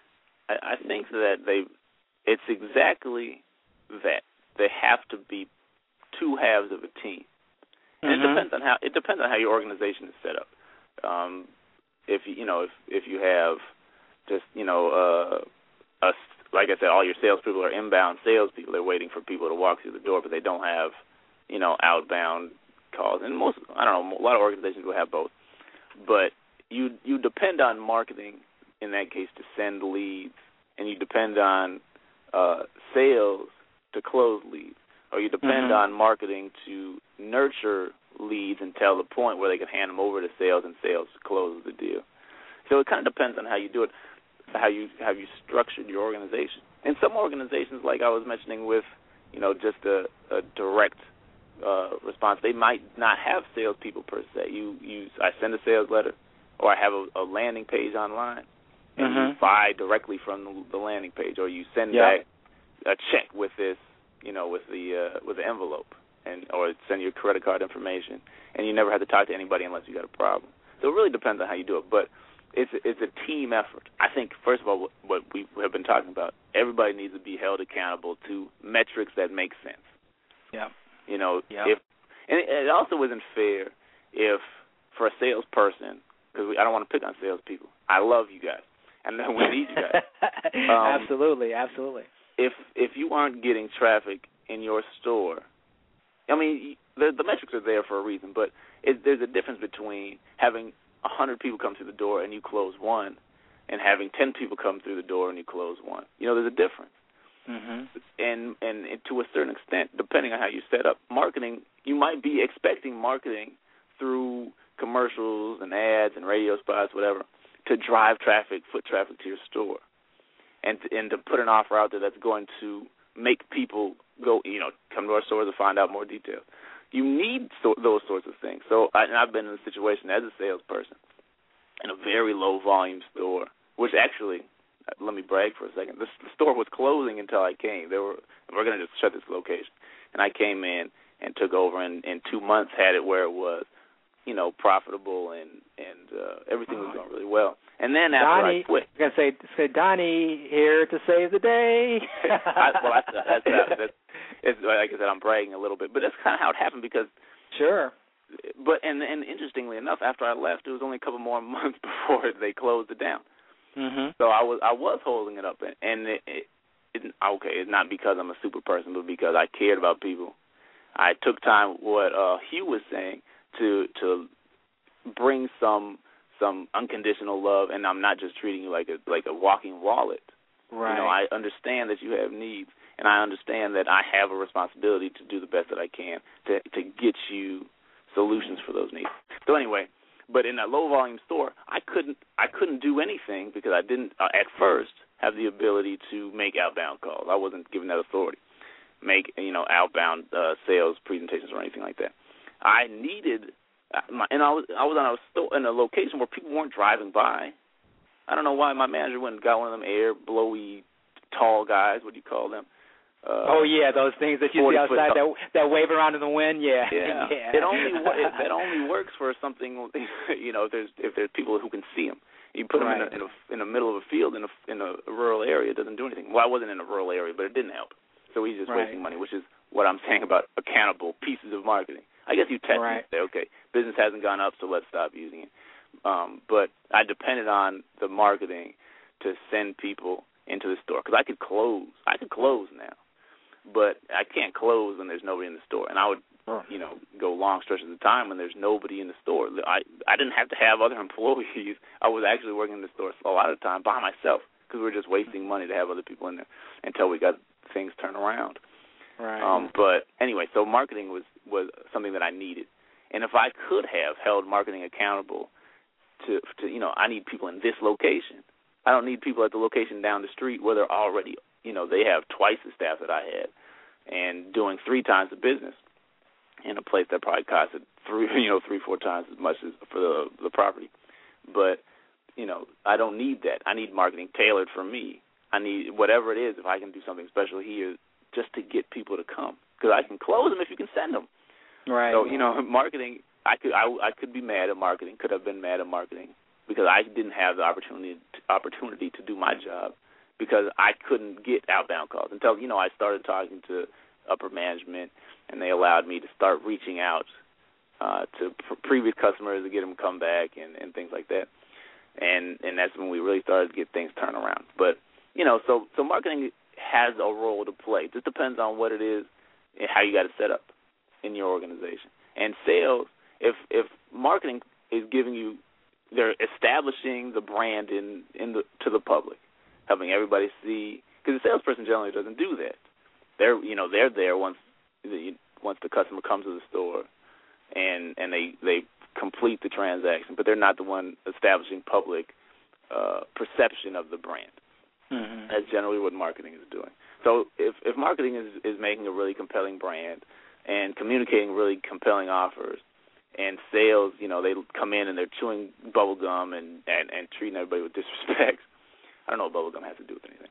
I, I think that they, it's exactly that. They have to be two halves of a team. And mm-hmm. it depends on how it depends on how your organization is set up. Um, if you, you know, if if you have just you know uh, a like I said, all your salespeople are inbound salespeople. They're waiting for people to walk through the door, but they don't have, you know, outbound calls. And most, I don't know, a lot of organizations will have both. But you you depend on marketing in that case to send leads, and you depend on uh, sales to close leads, or you depend mm-hmm. on marketing to nurture leads until the point where they can hand them over to sales and sales to close the deal. So it kind of depends on how you do it. How you have you structured your organization. In some organizations, like I was mentioning with, you know, just a, a direct uh, response, they might not have salespeople per se. You, you, I send a sales letter, or I have a, a landing page online, and mm-hmm. you buy directly from the, the landing page, or you send yeah. back a check with this, you know, with the uh, with the envelope, and or send your credit card information, and you never have to talk to anybody unless you got a problem. So it really depends on how you do it, but. It's a, it's a team effort. I think, first of all, what, what we have been talking about, everybody needs to be held accountable to metrics that make sense. Yeah. You know, yeah. if and it, it also isn't fair if for a salesperson, because I don't want to pick on salespeople. I love you guys, and we need you guys. Um, absolutely, absolutely. If if you aren't getting traffic in your store, I mean, the, the metrics are there for a reason, but it, there's a difference between having a hundred people come through the door and you close one, and having ten people come through the door and you close one. You know, there's a difference. Mm-hmm. And, and and to a certain extent, depending on how you set up marketing, you might be expecting marketing through commercials and ads and radio spots, whatever, to drive traffic, foot traffic to your store, and to, and to put an offer out there that's going to make people go, you know, come to our stores to find out more details. You need so, those sorts of things. So I, and I've been in a situation as a salesperson in a very low-volume store, which actually, let me brag for a second, the, the store was closing until I came. They were, we're going to just shut this location. And I came in and took over, and in two months had it where it was, you know, profitable, and, and uh, everything was going really well. And then after Donnie, I quit. I'm going to say, say, Donnie, here to save the day. I, well, that's, that's, that's, that's it's, like I said, I'm bragging a little bit, but that's kind of how it happened because. Sure. But and and interestingly enough, after I left, it was only a couple more months before they closed it down. Mm-hmm. So I was I was holding it up, and, and it, it, it okay, it's not because I'm a super person, but because I cared about people. I took time, what uh, Hugh was saying, to to bring some some unconditional love, and I'm not just treating you like a like a walking wallet. Right. You know, I understand that you have needs, and I understand that I have a responsibility to do the best that I can to to get you solutions for those needs. So anyway, but in that low volume store, I couldn't I couldn't do anything because I didn't uh, at first have the ability to make outbound calls. I wasn't given that authority, make you know outbound uh, sales presentations or anything like that. I needed. And I was I was on a sto- in a location where people weren't driving by. I don't know why my manager went and got one of them air blowy tall guys. What do you call them? Uh, oh yeah, those things that you see outside that that wave around in the wind. Yeah, yeah. yeah. It only it, that only works for something. You know, if there's if there's people who can see them. You put them right. in, a, in, a, in the middle of a field in a in a rural area. It doesn't do anything. Well, I wasn't in a rural area, but it didn't help. So he's just right. wasting money, which is what I'm saying about accountable pieces of marketing. I guess you test right. and say, okay, business hasn't gone up, so let's stop using it. Um, but I depended on the marketing to send people into the store because I could close. I could close now, but I can't close when there's nobody in the store. And I would, you know, go long stretches of time when there's nobody in the store. I I didn't have to have other employees. I was actually working in the store a lot of the time by myself because we were just wasting money to have other people in there until we got things turned around. Right. Um, but anyway, so marketing was, was something that I needed. And if I could have held marketing accountable to, to, you know, I need people in this location. I don't need people at the location down the street where they're already, you know, they have twice the staff that I had and doing three times the business in a place that probably costed three, you know, three, four times as much as for the, the property. But, you know, I don't need that. I need marketing tailored for me. I need whatever it is, if I can do something special here just to get people to come. Because I can close them if you can send them. Right. So, you know, marketing, I could I, I could be mad at marketing, could have been mad at marketing because I didn't have the opportunity to, opportunity to do my job because I couldn't get outbound calls until, you know, I started talking to upper management and they allowed me to start reaching out uh, to pr- previous customers to get them to come back and, and things like that. And and that's when we really started to get things turned around. But, you know, so, so marketing has a role to play. It just depends on what it is and how you got it set up in your organization. And sales, if if marketing is giving you, they're establishing the brand in, in the to the public, helping everybody see, because the salesperson generally doesn't do that. They're you know they're there once the once the customer comes to the store, and and they they complete the transaction, but they're not the one establishing public uh, perception of the brand. Mm-hmm. That's generally what marketing is doing. So if if marketing is is making a really compelling brand and communicating really compelling offers, and sales, you know, they come in and they're chewing bubble gum and, and, and treating everybody with disrespect. I don't know what bubble gum has to do with anything.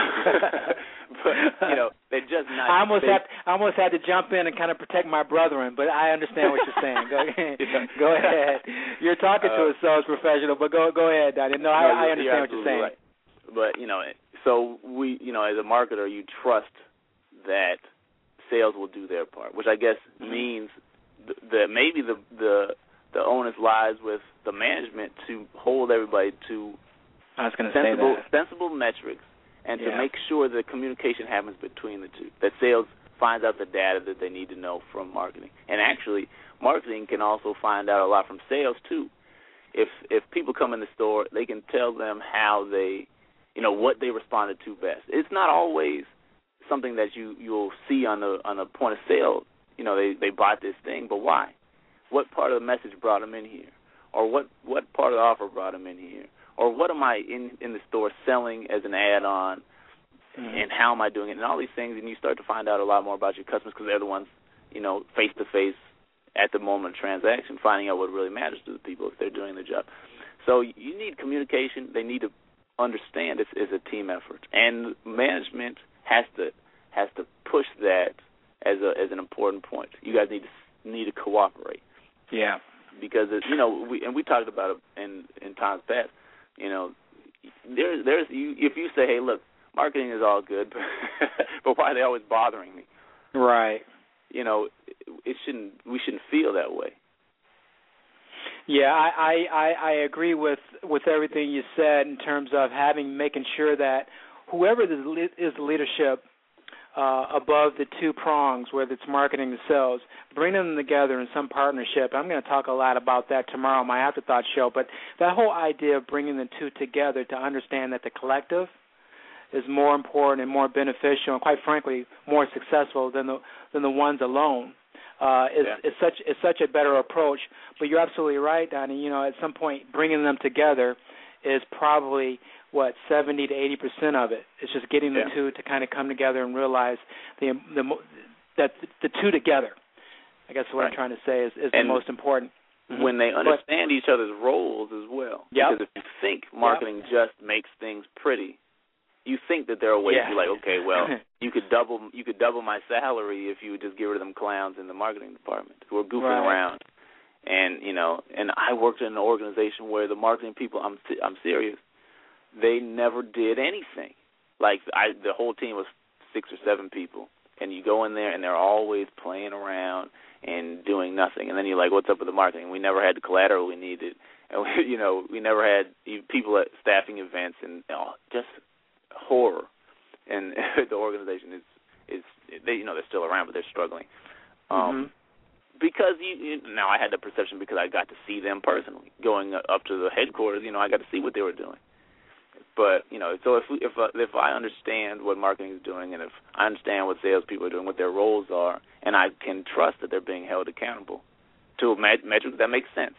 But, you know, they're just not. I almost they, had I almost had to jump in and kind of protect my brethren, but I understand what you're saying. Go ahead. Yeah. Go ahead. You're talking to uh, a sales professional, but go go ahead, Donnie. No, I, I understand what you're saying. Right. But, you know, so we, you know, as a marketer, you trust that sales will do their part, which I guess mm-hmm. means th- that maybe the, the the onus lies with the management to hold everybody to I was going to say that. sensible metrics and yeah. to make sure that communication happens between the two, that sales finds out the data that they need to know from marketing. And actually, marketing can also find out a lot from sales, too. If if people come in the store, they can tell them how they, you know, what they responded to best. It's not always something that you, you'll see on the on a point of sale. You know, they, they bought this thing, but why? What part of the message brought them in here? Or what, what part of the offer brought them in here? Or what am I in, in the store selling as an add-on, mm-hmm. and how am I doing it? And all these things, and you start to find out a lot more about your customers because they're the ones, you know, face-to-face at the moment of transaction, finding out what really matters to the people if they're doing their job. So you need communication. They need to understand it's, it's a team effort. And management has to has to push that as a as an important point. You guys need to need to cooperate. Yeah. Because it's, you know, we and we talked about it in in times past. You know, there's there's you, if you say, hey, look, marketing is all good, but, but why are they always bothering me? Right. You know, it shouldn't. We shouldn't feel that way. Yeah, I, I, I agree with, with everything you said in terms of having making sure that whoever is the leadership uh, above the two prongs, whether it's marketing and sales, bring them together in some partnership. I'm going to talk a lot about that tomorrow on my Afterthought show, but that whole idea of bringing the two together to understand that the collective is more important and more beneficial and, quite frankly, more successful than the than the ones alone. Uh, is, yeah. is such is such a better approach. But you're absolutely right, Donnie. You know, at some point, bringing them together is probably what seventy to eighty percent of it. It's just getting the yeah. two to kind of come together and realize the the that the two together. I guess what right. I'm trying to say is, is and the most important. When they understand but, each other's roles as well. Yep. Because if you think marketing yep. just makes things pretty, you think that there are ways yeah. to be like, okay, well, you could double you could double my salary if you would just get rid of them clowns in the marketing department who are goofing right. around. And, you know, and I worked in an organization where the marketing people, I'm I'm serious, they never did anything. Like, I, the whole team was six or seven people, and you go in there and they're always playing around and doing nothing. And then you're like, what's up with the marketing? We never had the collateral we needed. And, we, you know, we never had people at staffing events and oh, just horror. And the organization is, is they, you know, they're still around, but they're struggling. Um, because you, you now I had the perception because I got to see them personally going up to the headquarters. You know, I got to see what they were doing. But you know, so if we, if uh, if I understand what marketing is doing, and if I understand what salespeople are doing, what their roles are, and I can trust that they're being held accountable to metrics that make sense,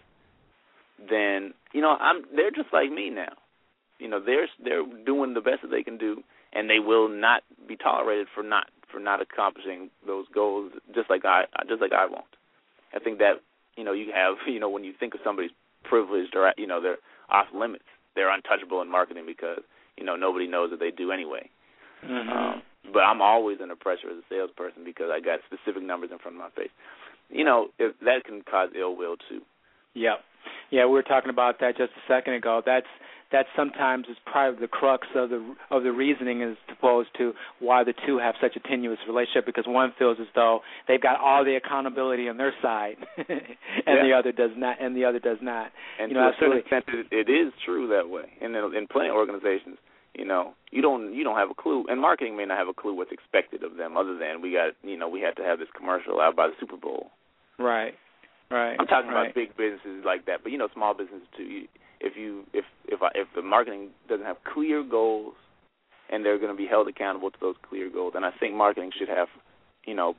then you know I'm they're just like me now. You know, they're they're doing the best that they can do, and they will not be tolerated for not for not accomplishing those goals, just like I just like I won't. I think that you know you have you know when you think of somebody's privileged or you know they're off limits, they're untouchable in marketing because you know nobody knows what they do anyway. Mm-hmm. Um, but I'm always under pressure as a salesperson because I got specific numbers in front of my face. You know, if that can cause ill will too. Yep. Yeah, we were talking about that just a second ago. That's that sometimes is part of the crux of the of the reasoning as opposed to why the two have such a tenuous relationship, because one feels as though they've got all the accountability on their side and yeah. the other does not and the other does not. And you to know, a certain absolutely. extent it is true that way. And in, in plenty of organizations, you know, you don't you don't have a clue, and marketing may not have a clue what's expected of them other than we got you know, we had to have this commercial out by the Super Bowl. Right. Right. I'm talking right. about big businesses like that, but you know, small businesses too. You, if you if if I, if the marketing doesn't have clear goals, and they're going to be held accountable to those clear goals, and I think marketing should have, you know,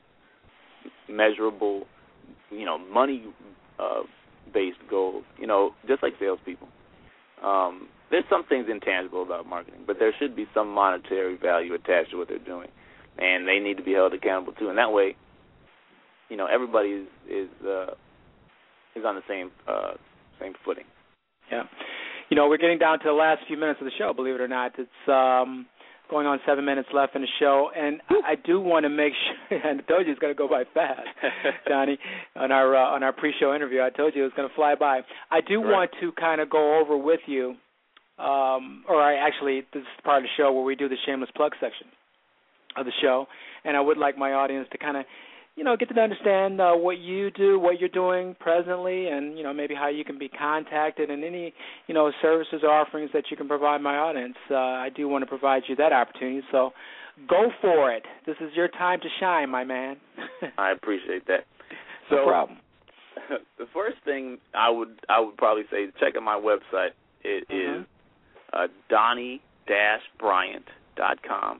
measurable, you know, money uh, based goals. You know, just like salespeople. Um, there's some things intangible about marketing, but there should be some monetary value attached to what they're doing, and they need to be held accountable too. And that way, you know, everybody is is uh, is on the same uh, same footing. Yeah. You know, we're getting down to the last few minutes of the show, believe it or not. It's um, going on seven minutes left in the show, and I do want to make sure, and I told you it's going to go by fast, Donnie, on our uh, on our pre-show interview. I told you it was going to fly by. I do right. want to kind of go over with you, um, or I actually, this is part of the show where we do the shameless plug section of the show, and I would like my audience to kind of, you know, get to understand uh, what you do, what you're doing presently, and, you know, maybe how you can be contacted and any, you know, services or offerings that you can provide my audience. Uh, I do want to provide you that opportunity, so go for it. This is your time to shine, my man. I appreciate that. No so, problem. The first thing I would I would probably say, check out my website. It mm-hmm. is uh, Donnie Bryant dot com.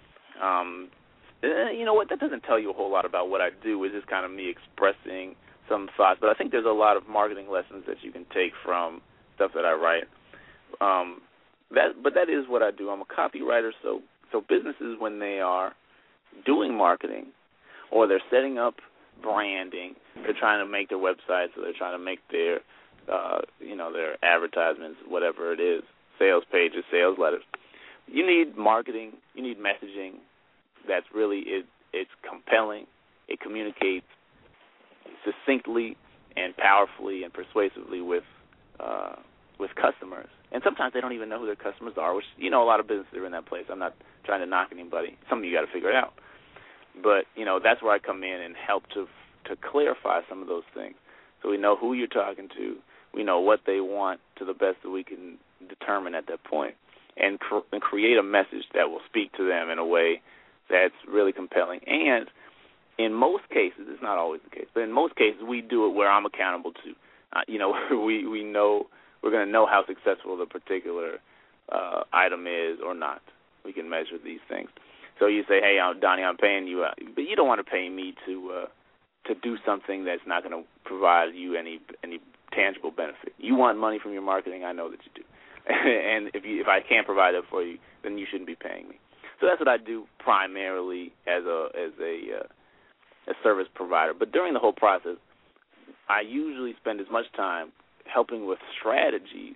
Um You know what? That doesn't tell you a whole lot about what I do. It's just kind of me expressing some thoughts. But I think there's a lot of marketing lessons that you can take from stuff that I write. Um, that, but that is what I do. I'm a copywriter. So, so businesses, when they are doing marketing or they're setting up branding, they're trying to make their websites, or they're trying to make their, uh, you know, their advertisements, whatever it is, sales pages, sales letters. You need marketing. You need messaging. That's really it. It's compelling. It communicates succinctly and powerfully and persuasively with uh, with customers. And sometimes they don't even know who their customers are, which, you know, a lot of businesses are in that place. I'm not trying to knock anybody. Something you got to figure it out. But, you know, that's where I come in and help to to clarify some of those things. So we know who you're talking to. We know what they want to the best that we can determine at that point, and, cr- and create a message that will speak to them in a way that's really compelling. And in most cases, it's not always the case, but in most cases, we do it where I'm accountable to. Uh, you know, we we know we're going to know how successful the particular uh, item is or not. We can measure these things. So you say, hey, I'm, Donnie, I'm paying you, uh, but you don't want to pay me to uh, to do something that's not going to provide you any any tangible benefit. You want money from your marketing. I know that you do. And if you, if I can't provide that for you, then you shouldn't be paying me. So that's what I do primarily as a as a, uh, a service provider. But during the whole process, I usually spend as much time helping with strategies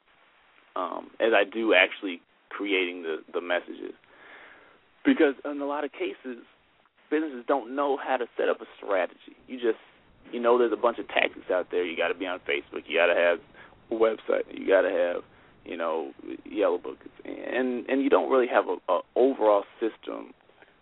um, as I do actually creating the, the messages. Because in a lot of cases, businesses don't know how to set up a strategy. You just, you know, there's a bunch of tactics out there. You got to be on Facebook. You got to have a website. You got to have, you know, Yellow Book, and and you don't really have a, a overall system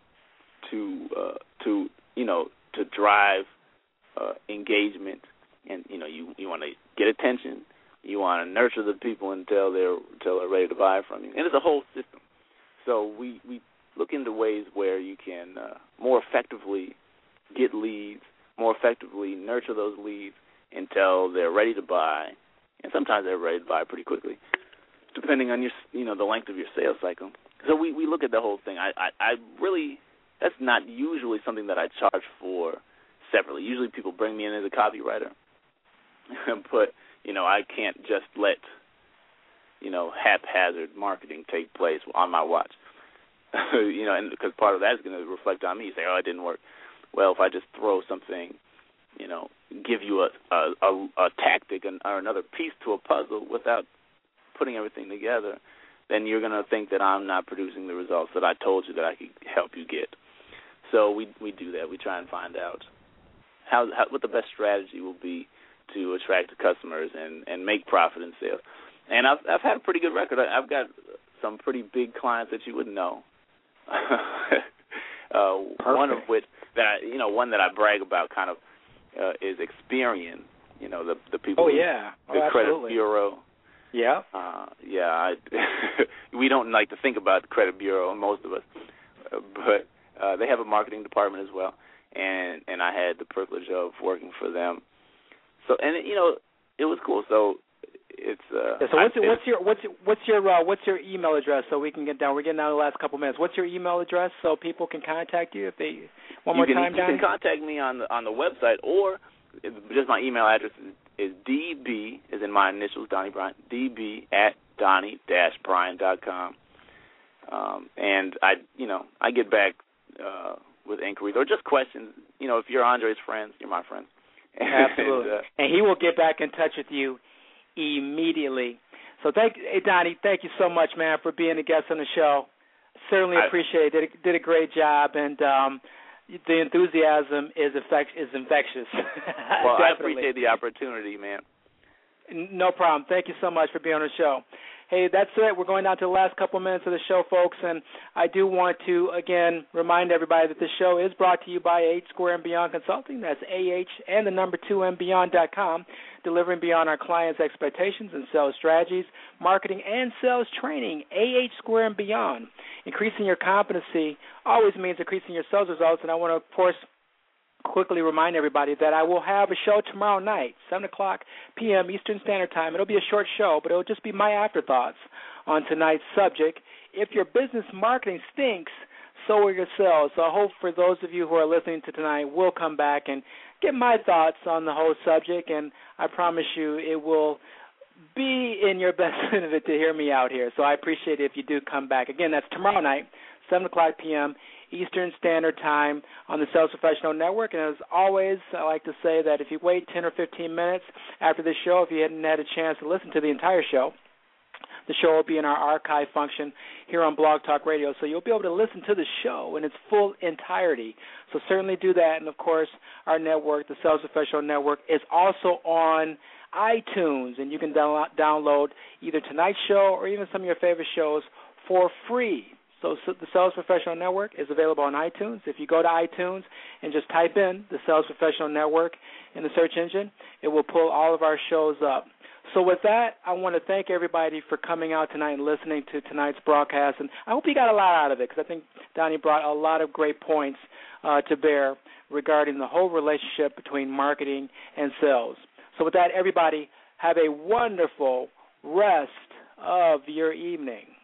to uh, to you know to drive uh, engagement, and you know you, you want to get attention, you want to nurture the people until they're until they're ready to buy from you, and it's a whole system. So we, we look into ways where you can uh, more effectively get leads more effectively nurture those leads until they're ready to buy, and sometimes they're ready to buy pretty quickly, depending on your, you know, the length of your sales cycle. So we, we look at the whole thing. I, I, I really, that's not usually something that I charge for separately. Usually people bring me in as a copywriter, but, you know, I can't just let, you know, haphazard marketing take place on my watch. You know, and because part of that is going to reflect on me. You say, oh, it didn't work. Well, if I just throw something, you know, give you a a, a, a tactic and, or another piece to a puzzle without putting everything together, then you're going to think that I'm not producing the results that I told you that I could help you get. So we we do that. We try and find out how, how what the best strategy will be to attract the customers and, and make profit in sales. And I've I've had a pretty good record. I've got some pretty big clients that you wouldn't know. uh, one of which that I, you know, one that I brag about kind of uh, is Experian. You know, the the people. Oh yeah, the oh, credit absolutely. bureau. Yeah. Uh, yeah. I, we don't like to think about the credit bureau, most of us, uh, but uh, they have a marketing department as well, and and I had the privilege of working for them. So and it, you know, it was cool. So. It's uh. Yeah, so what's, I, what's your what's your, what's your uh, what's your email address so we can get down? We're getting down to the last couple minutes. What's your email address so people can contact you if they one more you can, time? You Donnie? can contact me on the on the website, or just my email address is, is db is in my initials, Donnie Bryant, db at donnie dash bryant dot com. Um, and I you know I get back uh, with inquiries or just questions. You know, if you're Andre's friends, you're my friends. Absolutely, and, uh, and he will get back in touch with you immediately. So thank hey Donnie, thank you so much, man, for being a guest on the show. Certainly I, appreciate it. Did, did a great job, and um, the enthusiasm is effect, is infectious. Well, I appreciate the opportunity, man. No problem. Thank you so much for being on the show. Hey, that's it. We're going down to the last couple minutes of the show, folks, and I do want to, again, remind everybody that this show is brought to you by A H Square and Beyond Consulting. That's A H and the number two and beyond dot com, delivering beyond our clients' expectations and sales strategies, marketing, and sales training. A H Square and Beyond. Increasing your competency always means increasing your sales results, and I want to, of course, quickly remind everybody that I will have a show tomorrow night, seven o'clock p.m. Eastern Standard Time. It'll be a short show, but it'll just be my afterthoughts on tonight's subject. If your business marketing stinks, so will your sales. So I hope for those of you who are listening to tonight will come back and get my thoughts on the whole subject, and I promise you it will be in your best benefit to hear me out here. So I appreciate it if you do come back. Again, that's tomorrow night, seven o'clock p.m. Eastern Standard Time on the Sales Professional Network. And as always, I like to say that if you wait ten or fifteen minutes after this show, if you hadn't had a chance to listen to the entire show, the show will be in our archive function here on Blog Talk Radio. So you'll be able to listen to the show in its full entirety. So certainly do that. And, of course, our network, the Sales Professional Network, is also on iTunes. And you can down- download either tonight's show or even some of your favorite shows for free. So the Sales Professional Network is available on iTunes. If you go to iTunes and just type in the Sales Professional Network in the search engine, it will pull all of our shows up. So with that, I want to thank everybody for coming out tonight and listening to tonight's broadcast. And I hope you got a lot out of it because I think Donnie brought a lot of great points uh, to bear regarding the whole relationship between marketing and sales. So with that, everybody, have a wonderful rest of your evening.